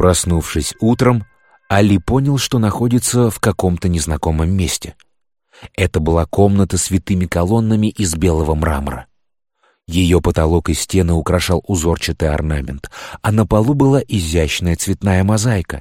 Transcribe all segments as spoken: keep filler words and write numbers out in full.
Проснувшись утром, Али понял, что находится в каком-то незнакомом месте. Это была комната с витыми колоннами из белого мрамора. Ее потолок и стены украшал узорчатый орнамент, а на полу была изящная цветная мозаика.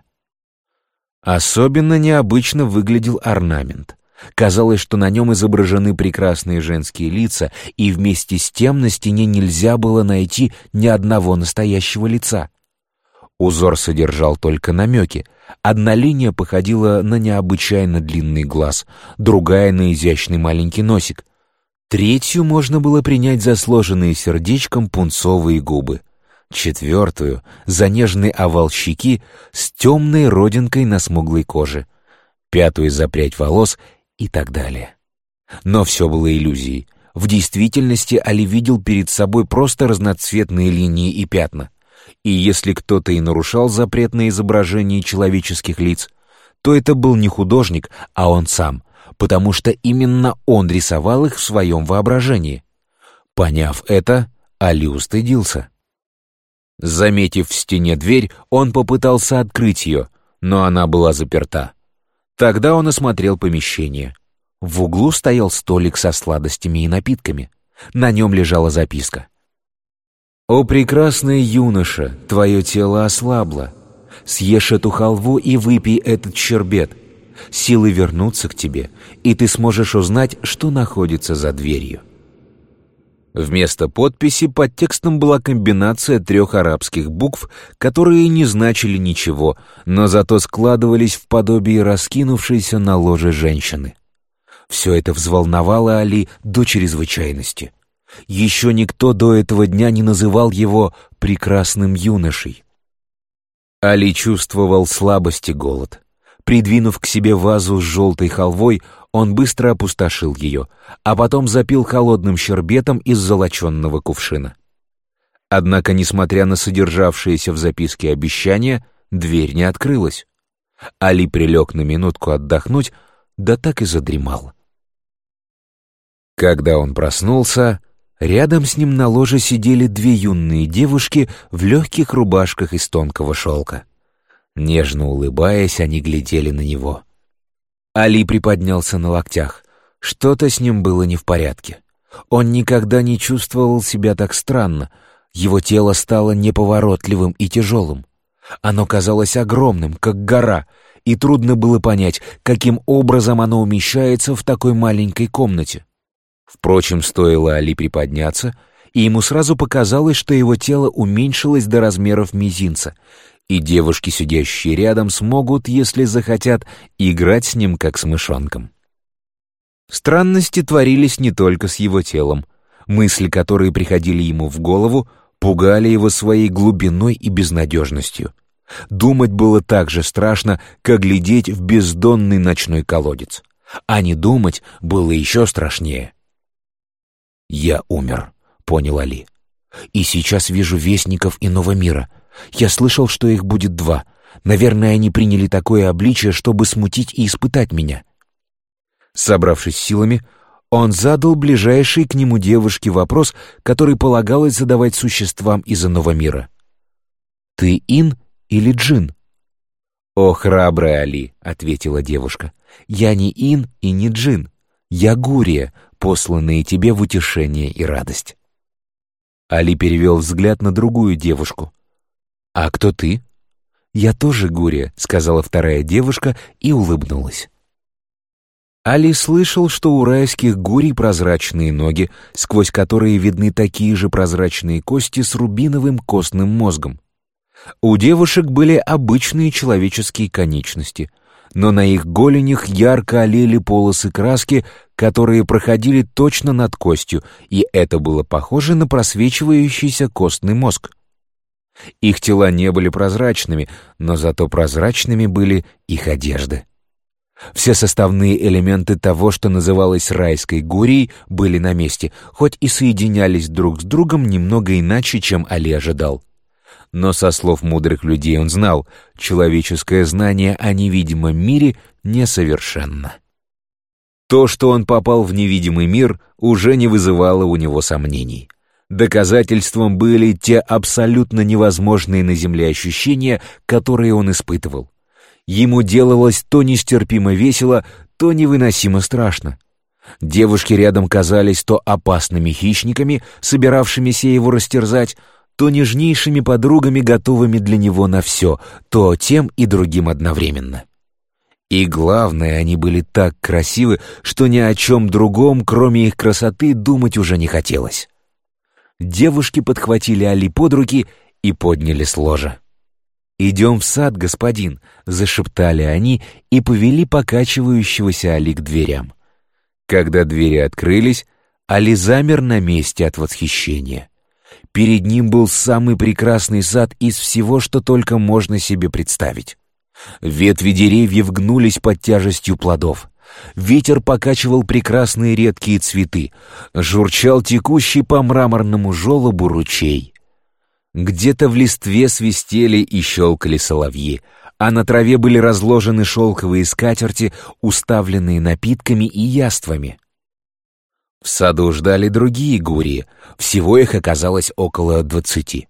Особенно необычно выглядел орнамент. Казалось, что на нем изображены прекрасные женские лица, и вместе с тем на стене нельзя было найти ни одного настоящего лица. Узор содержал только намеки. Одна линия походила на необычайно длинный глаз, другая — на изящный маленький носик. Третью можно было принять за сложенные сердечком пунцовые губы. Четвертую — за нежный овал щеки с темной родинкой на смуглой коже. Пятую — за прядь волос и так далее. Но все было иллюзией. В действительности Али видел перед собой просто разноцветные линии и пятна. И если кто-то и нарушал запрет на изображение человеческих лиц, то это был не художник, а он сам, потому что именно он рисовал их в своем воображении. Поняв это, Али устыдился. Заметив в стене дверь, он попытался открыть ее, но она была заперта. Тогда он осмотрел помещение. В углу стоял столик со сладостями и напитками. На нем лежала записка. «О прекрасный юноша, твое тело ослабло. Съешь эту халву и выпей этот щербет. Силы вернутся к тебе, и ты сможешь узнать, что находится за дверью». Вместо подписи под текстом была комбинация трех арабских букв, которые не значили ничего, но зато складывались в подобие раскинувшейся на ложе женщины. Все это взволновало Али до чрезвычайности. Еще никто до этого дня не называл его прекрасным юношей. Али чувствовал слабость и голод. Придвинув к себе вазу с желтой халвой, он быстро опустошил ее, а потом запил холодным щербетом из золоченного кувшина. Однако, несмотря на содержавшееся в записке обещание, дверь не открылась. Али прилег на минутку отдохнуть, да так и задремал. Когда он проснулся, рядом с ним на ложе сидели две юные девушки в легких рубашках из тонкого шелка. Нежно улыбаясь, они глядели на него. Али приподнялся на локтях. Что-то с ним было не в порядке. Он никогда не чувствовал себя так странно. Его тело стало неповоротливым и тяжелым. Оно казалось огромным, как гора, и трудно было понять, каким образом оно умещается в такой маленькой комнате. Впрочем, стоило Али приподняться, и ему сразу показалось, что его тело уменьшилось до размеров мизинца, и девушки, сидящие рядом, смогут, если захотят, играть с ним, как с мышонком. Странности творились не только с его телом. Мысли, которые приходили ему в голову, пугали его своей глубиной и безнадежностью. Думать было так же страшно, как глядеть в бездонный ночной колодец. А не думать было еще страшнее. «Я умер», — понял Али. «И сейчас вижу вестников иного мира. Я слышал, что их будет два. Наверное, они приняли такое обличие, чтобы смутить и испытать меня». Собравшись силами, он задал ближайшей к нему девушке вопрос, который полагалось задавать существам из иного мира. «Ты ин или джин?» «О, храбрый Али», — ответила девушка, — «я не ин и не джин. Я гурия, посланная тебе в утешение и радость». Али перевел взгляд на другую девушку. «А кто ты?» «Я тоже гурия», — сказала вторая девушка и улыбнулась. Али слышал, что у райских гурий прозрачные ноги, сквозь которые видны такие же прозрачные кости с рубиновым костным мозгом. У девушек были обычные человеческие конечности, но на их голенях ярко олели полосы краски, которые проходили точно над костью, и это было похоже на просвечивающийся костный мозг. Их тела не были прозрачными, но зато прозрачными были их одежды. Все составные элементы того, что называлось райской гурией, были на месте, хоть и соединялись друг с другом немного иначе, чем Али ожидал. Но со слов мудрых людей он знал, человеческое знание о невидимом мире несовершенно. То, что он попал в невидимый мир, уже не вызывало у него сомнений. Доказательством были те абсолютно невозможные на земле ощущения, которые он испытывал. Ему делалось то нестерпимо весело, то невыносимо страшно. Девушки рядом казались то опасными хищниками, собиравшимися его растерзать, то нежнейшими подругами, готовыми для него на все, то тем и другим одновременно. И главное, они были так красивы, что ни о чем другом, кроме их красоты, думать уже не хотелось. Девушки подхватили Али под руки и подняли с ложа. «Идем в сад, господин», — зашептали они и повели покачивающегося Али к дверям. Когда двери открылись, Али замер на месте от восхищения. Перед ним был самый прекрасный сад из всего, что только можно себе представить. Ветви деревьев гнулись под тяжестью плодов. Ветер покачивал прекрасные редкие цветы, журчал текущий по мраморному желобу ручей. Где-то в листве свистели и щелкали соловьи, а на траве были разложены шелковые скатерти, уставленные напитками и яствами. В саду ждали другие гурии, всего их оказалось около двадцати.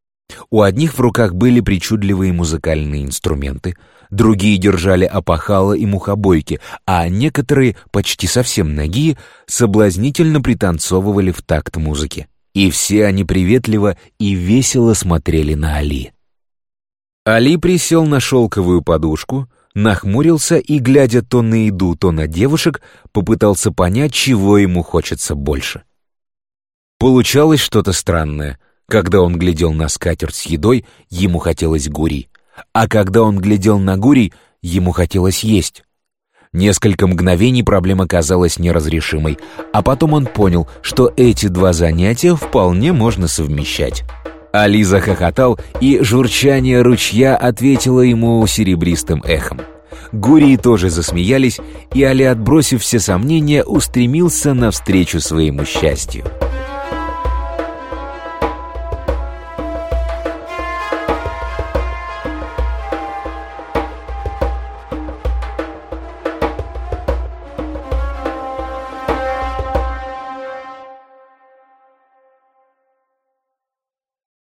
У одних в руках были причудливые музыкальные инструменты, другие держали опахало и мухобойки, а некоторые, почти совсем нагие, соблазнительно пританцовывали в такт музыки. И все они приветливо и весело смотрели на Али. Али присел на шелковую подушку, нахмурился и, глядя то на еду, то на девушек, попытался понять, чего ему хочется больше. Получалось что-то странное. Когда он глядел на скатерть с едой, ему хотелось гурий, а когда он глядел на гурий, ему хотелось есть. Несколько мгновений проблема казалась неразрешимой, а потом он понял, что эти два занятия вполне можно совмещать. Али захохотал, и журчание ручья ответило ему серебристым эхом. Гурии тоже засмеялись, и Али, отбросив все сомнения, устремился навстречу своему счастью.